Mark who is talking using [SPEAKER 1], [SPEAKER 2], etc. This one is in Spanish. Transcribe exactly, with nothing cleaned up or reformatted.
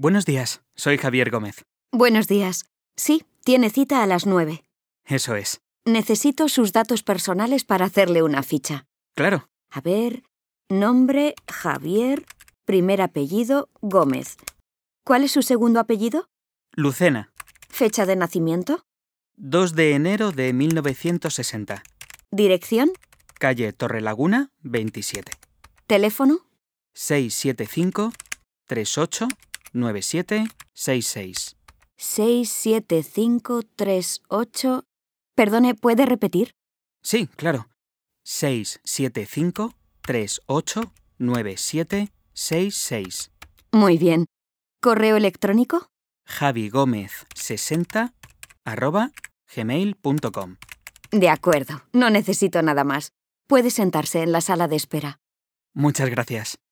[SPEAKER 1] Buenos días, soy Javier Gómez.
[SPEAKER 2] Buenos días. Sí, tiene cita a las nueve.
[SPEAKER 1] Eso es.
[SPEAKER 2] Necesito sus datos personales para hacerle una ficha.
[SPEAKER 1] Claro.
[SPEAKER 2] A ver, nombre, Javier, primer apellido, Gómez. ¿Cuál es su segundo apellido?
[SPEAKER 1] Lucena,
[SPEAKER 2] Fecha de nacimiento.
[SPEAKER 1] dos de enero de mil novecientos sesenta.
[SPEAKER 2] Dirección.
[SPEAKER 1] Calle Torrelaguna, veintisiete.
[SPEAKER 2] Teléfono.
[SPEAKER 1] seis siete cinco, tres ocho, nueve siete seis seis.
[SPEAKER 2] seis siete cinco tres ocho. Perdone, ¿puede repetir?
[SPEAKER 1] Sí, claro. seis siete cinco, tres ocho, nueve siete seis seis.
[SPEAKER 2] Muy bien. ¿Correo electrónico?
[SPEAKER 1] javigomez sesenta arroba gmail punto com.
[SPEAKER 2] De acuerdo, no necesito nada más. Puede sentarse en la sala de espera.
[SPEAKER 1] Muchas gracias.